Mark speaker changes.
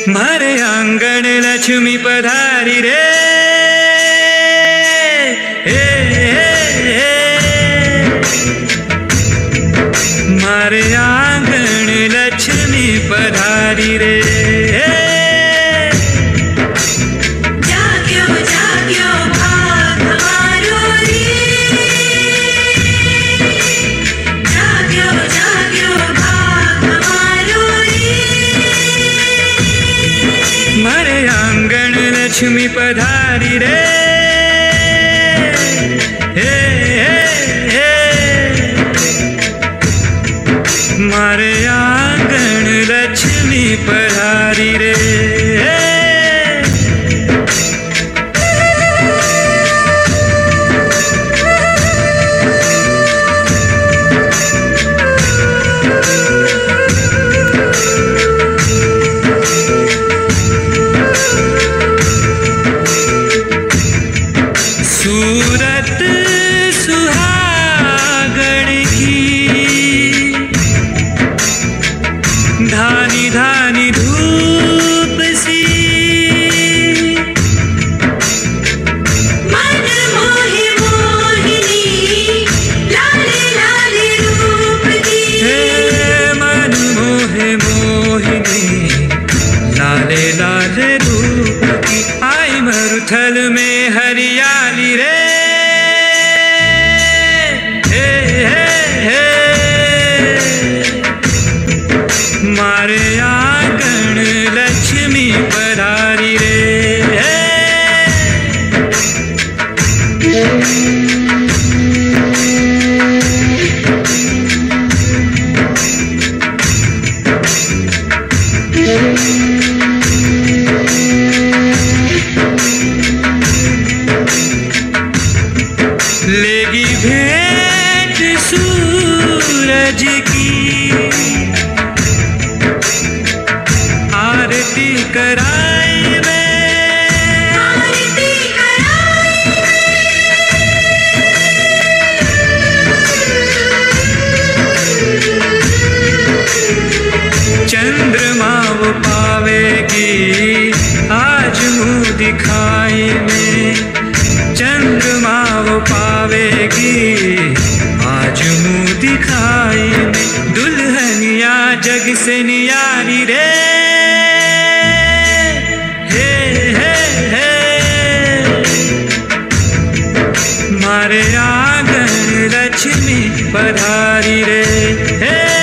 Speaker 1: मारे आंगण लक्ष्मी पधारी रे। मारे आंगण लक्ष्मी पधारी रे।
Speaker 2: जाग्यो जाग्यो भाग हमारो रे। जाग्यो जाग्यो भाग हमारो रे।
Speaker 1: मारे आंगण लक्ष्मी पधारी रे। मारे आंगण लक्ष्मी पधारी रे। सूरत सुहागण की धानी धानी धूप सी।
Speaker 2: मन मोहे मोहिनी लाले लाले रूप की।
Speaker 1: हे मन मोहे मोहिनी लाले लाले रूप की। आई मरुथल में हरियाली रे। मारे आंगण लक्ष्मी पधारी रे। लेगी भेंट सूरज की आरती कराई में।
Speaker 2: आरती कराई
Speaker 1: चंद्रमा वो पावेगी आज मुँह दिखाई में। चंद्रमा वो पावेगी आज मुँह दिखाई में। दुल्हनिया जग से नियारी रे। मारे आंगन लक्ष्मी पधारी रे।